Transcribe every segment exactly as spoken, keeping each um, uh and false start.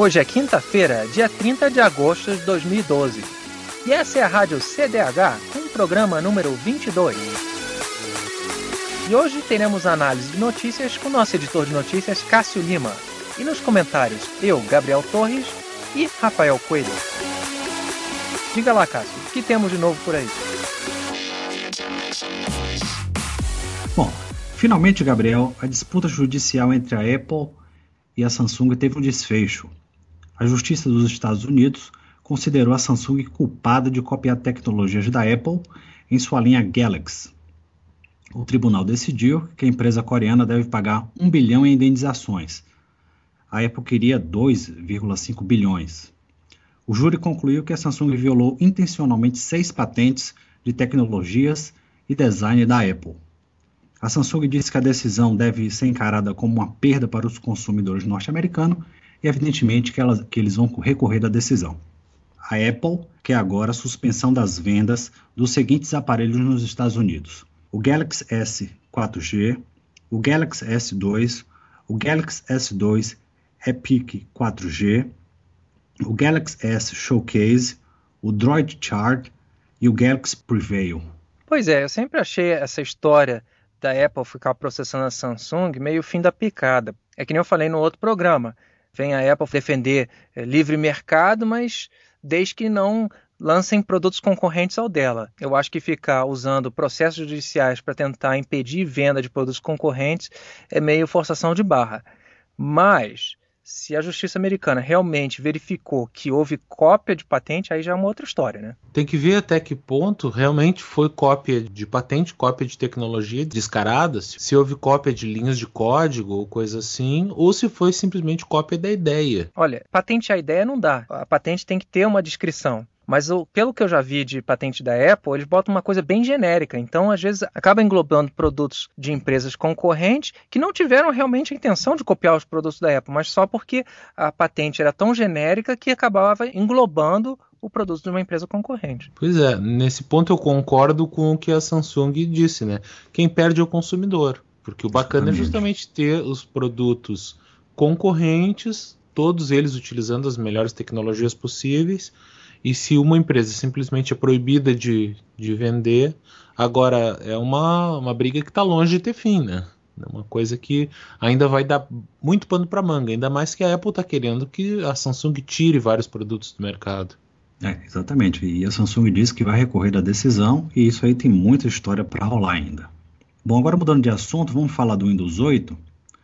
Hoje é quinta-feira, dia trinta de agosto de dois mil e doze. E essa é a Rádio C D H, com o programa número vinte e dois. E hoje teremos análise de notícias com nosso editor de notícias, Cássio Lima. E nos comentários, eu, Gabriel Torres e Rafael Coelho. Diga lá, Cássio, o que temos de novo por aí? Bom, finalmente, Gabriel, a disputa judicial entre a Apple e a Samsung teve um desfecho. A Justiça dos Estados Unidos considerou a Samsung culpada de copiar tecnologias da Apple em sua linha Galaxy. O tribunal decidiu que a empresa coreana deve pagar um bilhão em indenizações. A Apple queria dois vírgula cinco bilhões. O júri concluiu que a Samsung violou intencionalmente seis patentes de tecnologias e design da Apple. A Samsung disse que a decisão deve ser encarada como uma perda para os consumidores norte-americanos e, evidentemente, que, elas, que eles vão recorrer da decisão. A Apple quer agora a suspensão das vendas dos seguintes aparelhos nos Estados Unidos: o Galaxy S quatro G, o Galaxy S dois, o Galaxy S dois Epic quatro G, o Galaxy S Showcase, o Droid Chart e o Galaxy Prevail. Pois é, eu sempre achei essa história da Apple ficar processando a Samsung meio fim da picada. É que nem eu falei no outro programa. Vem a Apple defender é, livre mercado, mas desde que não lancem produtos concorrentes ao dela. Eu acho que ficar usando processos judiciais para tentar impedir venda de produtos concorrentes é meio forçação de barra. Mas se a justiça americana realmente verificou que houve cópia de patente, aí já é uma outra história, né? Tem que ver até que ponto realmente foi cópia de patente, cópia de tecnologia descarada, se houve cópia de linhas de código ou coisa assim, ou se foi simplesmente cópia da ideia. Olha, patente a ideia não dá. A patente tem que ter uma descrição. Mas o, pelo que eu já vi de patente da Apple, eles botam uma coisa bem genérica. Então, às vezes, acaba englobando produtos de empresas concorrentes que não tiveram realmente a intenção de copiar os produtos da Apple, mas só porque a patente era tão genérica que acabava englobando o produto de uma empresa concorrente. Pois é, nesse ponto eu concordo com o que a Samsung disse, né? Quem perde é o consumidor. Porque o bacana é justamente ter os produtos concorrentes, todos eles utilizando as melhores tecnologias possíveis. E se uma empresa simplesmente é proibida de, de vender, agora é uma, uma briga que está longe de ter fim, né? É uma coisa que ainda vai dar muito pano para manga, ainda mais que a Apple está querendo que a Samsung tire vários produtos do mercado. É, exatamente, e a Samsung disse que vai recorrer da decisão, e isso aí tem muita história para rolar ainda. Bom, agora mudando de assunto, vamos falar do Windows oito.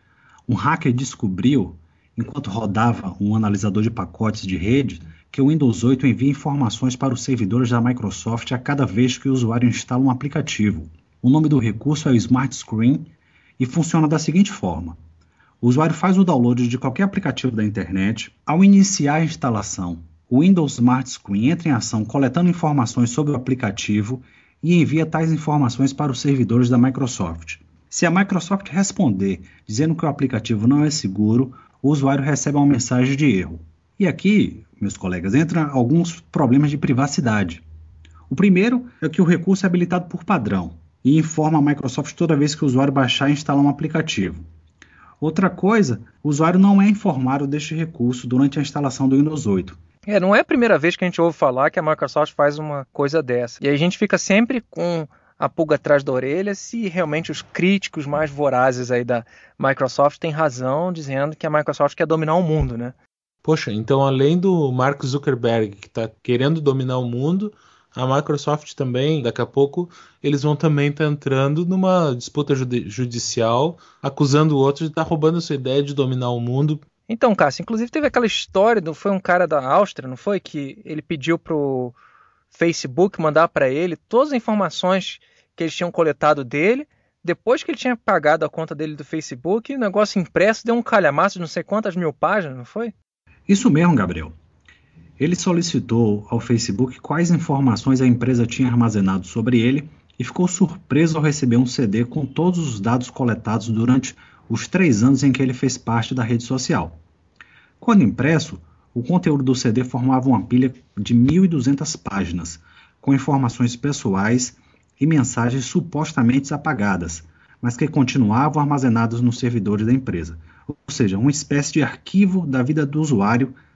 Um hacker descobriu, enquanto rodava um analisador de pacotes de rede, que o Windows oito envia informações para os servidores da Microsoft a cada vez que o usuário instala um aplicativo. O nome do recurso é o Smart Screen e funciona da seguinte forma: o usuário faz o download de qualquer aplicativo da internet. Ao iniciar a instalação, o Windows Smart Screen entra em ação coletando informações sobre o aplicativo e envia tais informações para os servidores da Microsoft. Se a Microsoft responder dizendo que o aplicativo não é seguro, o usuário recebe uma mensagem de erro. E aqui, meus colegas, entram alguns problemas de privacidade. O primeiro é que o recurso é habilitado por padrão e informa a Microsoft toda vez que o usuário baixar e instalar um aplicativo. Outra coisa, o usuário não é informado deste recurso durante a instalação do Windows oito. É, não é a primeira vez que a gente ouve falar que a Microsoft faz uma coisa dessa. E aí a gente fica sempre com a pulga atrás da orelha se realmente os críticos mais vorazes aí da Microsoft têm razão dizendo que a Microsoft quer dominar o mundo, né? Poxa, então além do Mark Zuckerberg que está querendo dominar o mundo, a Microsoft também, daqui a pouco, eles vão também estar tá entrando numa disputa judi- judicial, acusando o outro de estar tá roubando a sua ideia de dominar o mundo. Então, Cássio, inclusive teve aquela história, do, foi um cara da Áustria, não foi? Que ele pediu pro Facebook mandar para ele todas as informações que eles tinham coletado dele. Depois que ele tinha pagado a conta dele do Facebook, o negócio impresso deu um calhamaço de não sei quantas mil páginas, não foi? Isso mesmo, Gabriel. Ele solicitou ao Facebook quais informações a empresa tinha armazenado sobre ele e ficou surpreso ao receber um C D com todos os dados coletados durante os três anos em que ele fez parte da rede social. Quando impresso, o conteúdo do C D formava uma pilha de mil e duzentas páginas, com informações pessoais e mensagens supostamente apagadas, mas que continuavam armazenadas nos servidores da empresa. Ou seja, uma espécie de arquivo da vida do usuário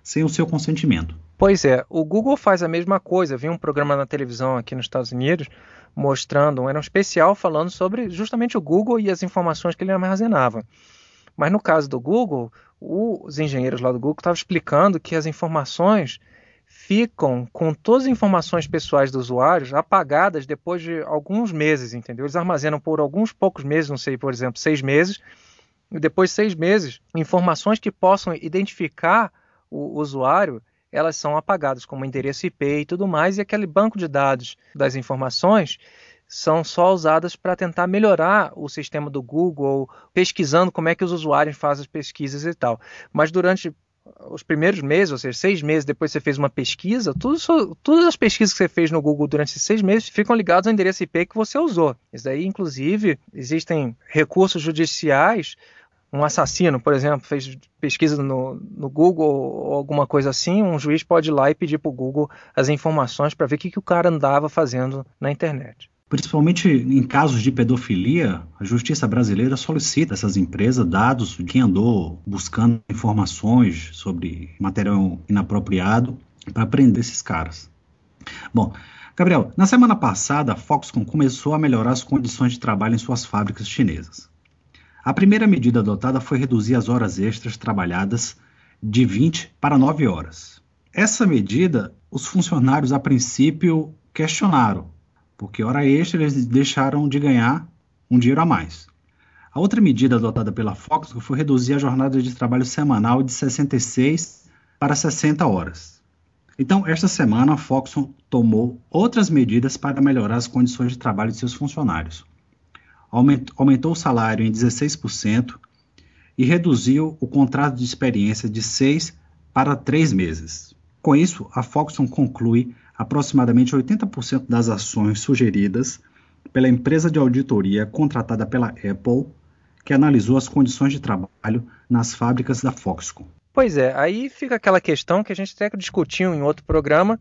sem o seu consentimento. Pois é, o Google faz a mesma coisa. Eu vi um programa na televisão aqui nos Estados Unidos mostrando, era um especial falando sobre justamente o Google e as informações que ele armazenava. Mas no caso do Google, os engenheiros lá do Google estavam explicando que as informações ficam com todas as informações pessoais dos usuários apagadas depois de alguns meses, entendeu? Eles armazenam por alguns poucos meses, não sei, por exemplo, seis meses, e depois de seis meses, informações que possam identificar o usuário, elas são apagadas, como endereço I P e tudo mais, e aquele banco de dados das informações são só usadas para tentar melhorar o sistema do Google, pesquisando como é que os usuários fazem as pesquisas e tal. Mas durante os primeiros meses, ou seja, seis meses depois que você fez uma pesquisa, tudo, todas as pesquisas que você fez no Google durante esses seis meses ficam ligadas ao endereço I P que você usou. Isso daí, inclusive, existem recursos judiciais. Um assassino, por exemplo, fez pesquisa no, no Google ou alguma coisa assim, um juiz pode ir lá e pedir para o Google as informações para ver o que, que o cara andava fazendo na internet. Principalmente em casos de pedofilia, a justiça brasileira solicita a essas empresas dados de quem andou buscando informações sobre material inapropriado para prender esses caras. Bom, Gabriel, na semana passada a Foxconn começou a melhorar as condições de trabalho em suas fábricas chinesas. A primeira medida adotada foi reduzir as horas extras trabalhadas de vinte para nove horas. Essa medida, os funcionários a princípio questionaram, porque hora extra eles deixaram de ganhar um dinheiro a mais. A outra medida adotada pela Foxconn foi reduzir a jornada de trabalho semanal de sessenta e seis para sessenta horas. Então, esta semana a Foxconn tomou outras medidas para melhorar as condições de trabalho de seus funcionários. Aumentou o salário em dezesseis por cento e reduziu o contrato de experiência de seis para três meses. Com isso, a Foxconn conclui aproximadamente oitenta por cento das ações sugeridas pela empresa de auditoria contratada pela Apple, que analisou as condições de trabalho nas fábricas da Foxconn. Pois é, aí fica aquela questão que a gente até discutiu em outro programa,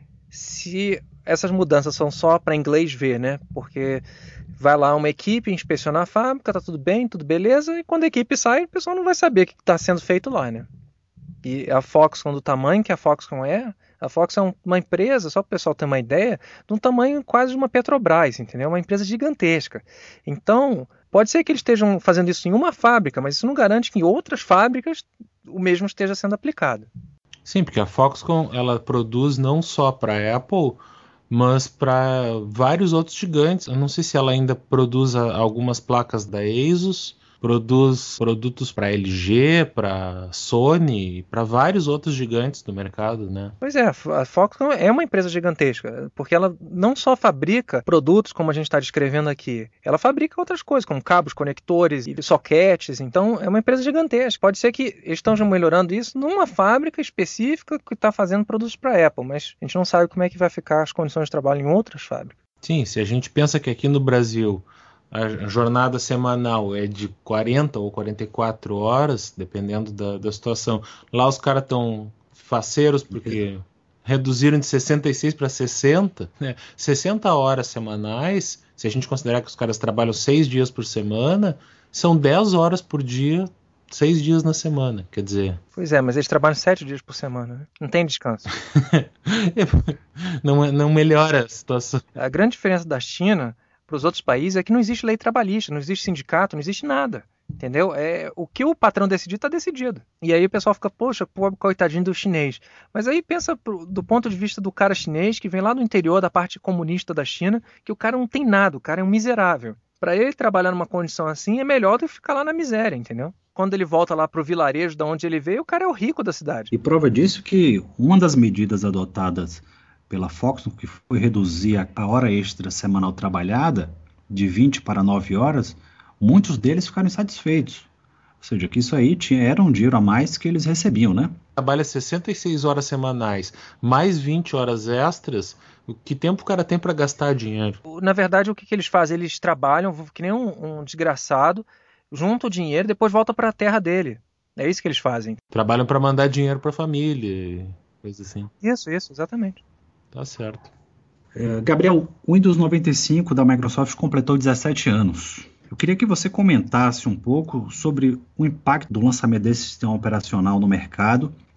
se essas mudanças são só para inglês ver, né? Porque vai lá uma equipe inspecionar a fábrica, tá tudo bem, tudo beleza, e quando a equipe sai, o pessoal não vai saber o que está sendo feito lá, né? E a Foxconn, do tamanho que a Foxconn é, a Foxconn é uma empresa, só para o pessoal ter uma ideia, de um tamanho quase de uma Petrobras, entendeu? Uma empresa gigantesca. Então, pode ser que eles estejam fazendo isso em uma fábrica, mas isso não garante que em outras fábricas o mesmo esteja sendo aplicado. Sim, porque a Foxconn ela produz não só para a Apple, mas para vários outros gigantes. Eu não sei se ela ainda produz algumas placas da ASUS, produz produtos para L G, para Sony, para vários outros gigantes do mercado, né? Pois é, a Foxconn é uma empresa gigantesca, porque ela não só fabrica produtos como a gente está descrevendo aqui, ela fabrica outras coisas, como cabos, conectores e soquetes, então é uma empresa gigantesca. Pode ser que eles estão melhorando isso numa fábrica específica que está fazendo produtos para a Apple, mas a gente não sabe como é que vai ficar as condições de trabalho em outras fábricas. Sim, se a gente pensa que aqui no Brasil a jornada semanal é de quarenta ou quarenta e quatro horas, dependendo da, da situação. Lá os caras estão faceiros porque reduziram de sessenta e seis para sessenta. Né? sessenta horas semanais, se a gente considerar que os caras trabalham seis dias por semana, são dez horas por dia, seis dias na semana, quer dizer... Pois é, mas eles trabalham sete dias por semana, né? Não tem descanso. não, não melhora a situação. A grande diferença da China para os outros países é que não existe lei trabalhista, não existe sindicato, não existe nada, entendeu? É, o que o patrão decidir está decidido. E aí o pessoal fica, poxa, pobre coitadinho do chinês. Mas aí pensa pro, do ponto de vista do cara chinês que vem lá do interior da parte comunista da China, que o cara não tem nada, o cara é um miserável. Para ele trabalhar numa condição assim é melhor do que ficar lá na miséria, entendeu? Quando ele volta lá para o vilarejo de onde ele veio, o cara é o rico da cidade. E prova disso que uma das medidas adotadas pela Foxconn, que foi reduzir a hora extra semanal trabalhada de vinte para nove horas, muitos deles ficaram insatisfeitos. Ou seja, que isso aí tinha, era um dinheiro a mais que eles recebiam, né? Trabalha sessenta e seis horas semanais, mais vinte horas extras, que tempo o cara tem para gastar dinheiro? Na verdade, o que, que eles fazem? Eles trabalham que nem um, um desgraçado, juntam o dinheiro e depois voltam para a terra dele. É isso que eles fazem. Trabalham para mandar dinheiro para a família, coisa assim. Isso, isso, exatamente. Tá certo. É, Gabriel, o Windows noventa e cinco da Microsoft completou dezessete anos. Eu queria que você comentasse um pouco sobre o impacto do lançamento desse sistema operacional no mercado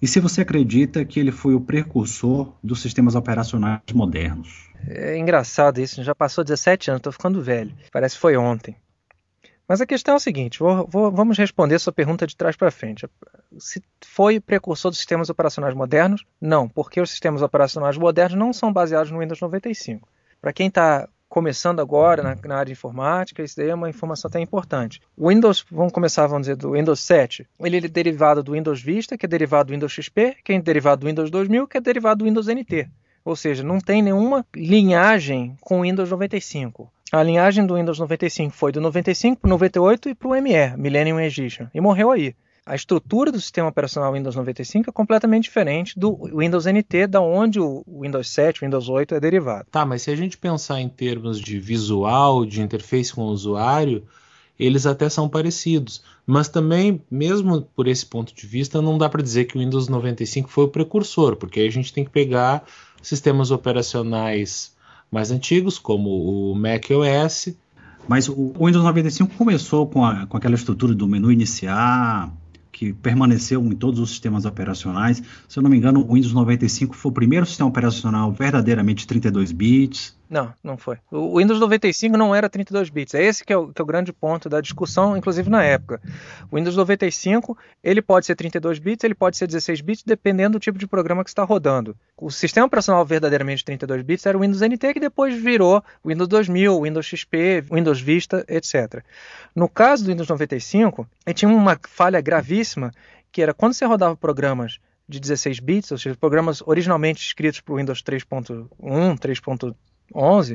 E se você acredita que ele foi o precursor dos sistemas operacionais modernos? É engraçado isso, já passou dezessete anos, estou ficando velho. Parece que foi ontem. Mas a questão é o seguinte, vou, vou, vamos responder sua pergunta de trás para frente. Se foi o precursor dos sistemas operacionais modernos? Não, porque os sistemas operacionais modernos não são baseados no Windows noventa e cinco. Para quem está começando agora na, na área de informática, isso daí é uma informação até importante. O Windows, vamos começar, vamos dizer, do Windows sete, ele é derivado do Windows Vista, que é derivado do Windows X P, que é derivado do Windows dois mil, que é derivado do Windows N T. Ou seja, não tem nenhuma linhagem com o Windows noventa e cinco. A linhagem do Windows noventa e cinco foi do noventa e cinco para o noventa e oito e para o M E, Millennium Edition, e morreu aí. A estrutura do sistema operacional Windows noventa e cinco é completamente diferente do Windows N T, da onde o Windows sete, o Windows oito é derivado. Tá, mas se a gente pensar em termos de visual, de interface com o usuário, eles até são parecidos. Mas também, mesmo por esse ponto de vista, não dá para dizer que o Windows noventa e cinco foi o precursor, porque aí a gente tem que pegar sistemas operacionais mais antigos, como o macOS. Mas o Windows noventa e cinco começou com, a, com aquela estrutura do menu iniciar, que permaneceu em todos os sistemas operacionais. Se eu não me engano, o Windows noventa e cinco foi o primeiro sistema operacional verdadeiramente trinta e dois bits. Não, não foi. O Windows noventa e cinco não era trinta e dois bits. É esse que é, o, que é o grande ponto da discussão, inclusive na época. O Windows noventa e cinco, ele pode ser trinta e dois bits, ele pode ser dezesseis bits, dependendo do tipo de programa que está rodando. O sistema operacional verdadeiramente trinta e dois bits era o Windows N T, que depois virou Windows dois mil, Windows X P, Windows Vista, etcétera. No caso do Windows noventa e cinco, ele tinha uma falha gravíssima, que era quando você rodava programas de dezesseis bits, ou seja, programas originalmente escritos para o Windows três ponto um, três ponto onze,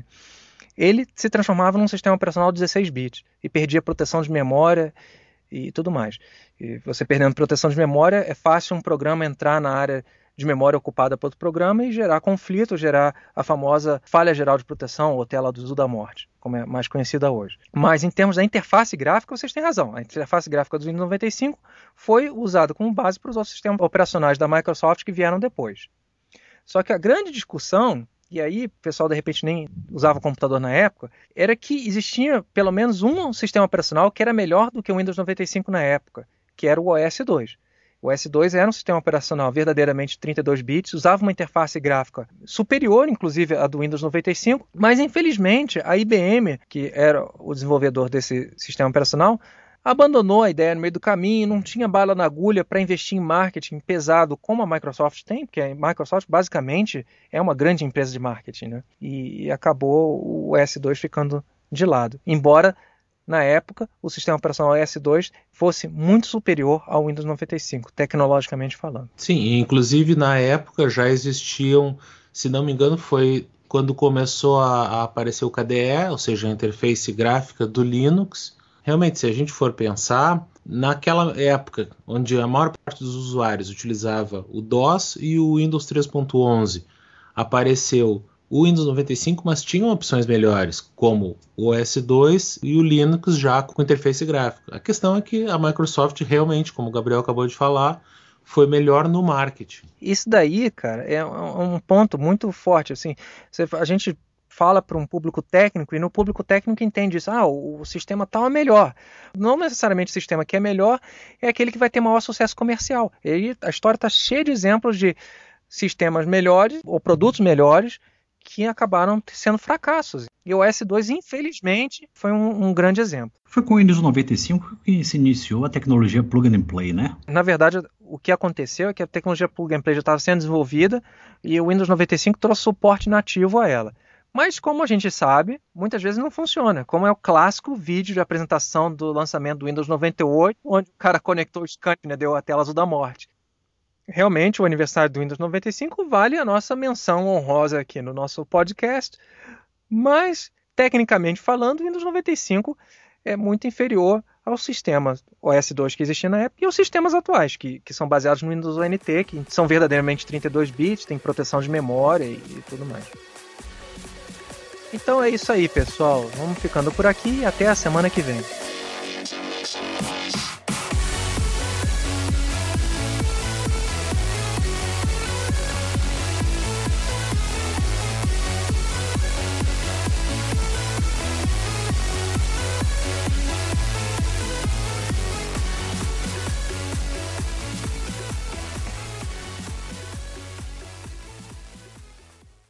ele se transformava num sistema operacional de dezesseis bits e perdia proteção de memória e tudo mais. E você perdendo proteção de memória, é fácil um programa entrar na área de memória ocupada por outro programa e gerar conflito, gerar a famosa falha geral de proteção ou tela do azul da morte, como é mais conhecida hoje. Mas em termos da interface gráfica, vocês têm razão. A interface gráfica do Windows noventa e cinco foi usada como base para os outros sistemas operacionais da Microsoft que vieram depois. Só que a grande discussão, e aí o pessoal de repente nem usava computador na época, era que existia pelo menos um sistema operacional que era melhor do que o Windows noventa e cinco na época, que era o O S dois. O O S dois era um sistema operacional verdadeiramente trinta e dois bits, usava uma interface gráfica superior, inclusive, à do Windows noventa e cinco, mas infelizmente a I B M, que era o desenvolvedor desse sistema operacional, abandonou a ideia no meio do caminho, não tinha bala na agulha para investir em marketing pesado como a Microsoft tem, porque a Microsoft basicamente é uma grande empresa de marketing, né? E acabou o O S dois ficando de lado. Embora, na época, o sistema operacional O S dois fosse muito superior ao Windows noventa e cinco, tecnologicamente falando. Sim, inclusive na época já existiam, se não me engano, foi quando começou a, a aparecer o K D E, ou seja, a interface gráfica do Linux. Realmente, se a gente for pensar, naquela época onde a maior parte dos usuários utilizava o DOS e o Windows três ponto onze, apareceu o Windows noventa e cinco, mas tinham opções melhores, como o O S dois e o Linux já com interface gráfica. A questão é que a Microsoft realmente, como o Gabriel acabou de falar, foi melhor no marketing. Isso daí, cara, é um ponto muito forte. Assim, a gente fala para um público técnico e no público técnico entende isso. Ah, o, o sistema tal é melhor. Não necessariamente o sistema que é melhor é aquele que vai ter maior sucesso comercial. E aí a história está cheia de exemplos de sistemas melhores ou produtos melhores que acabaram sendo fracassos. E o O S dois, infelizmente, foi um, um grande exemplo. Foi com o Windows noventa e cinco que se iniciou a tecnologia Plug and Play, né? Na verdade, o que aconteceu é que a tecnologia Plug and Play já estava sendo desenvolvida e o Windows noventa e cinco trouxe suporte nativo a ela. Mas, como a gente sabe, muitas vezes não funciona. Como é o clássico vídeo de apresentação do lançamento do Windows noventa e oito, onde o cara conectou o Skype, né, deu a tela azul da morte. Realmente, o aniversário do Windows noventa e cinco vale a nossa menção honrosa aqui no nosso podcast, mas, tecnicamente falando, o Windows noventa e cinco é muito inferior ao sistema O S dois que existia na época e aos sistemas atuais, que, que são baseados no Windows N T, que são verdadeiramente trinta e dois bits, tem proteção de memória e, e tudo mais. Então é isso aí, pessoal. Vamos ficando por aqui e até a semana que vem.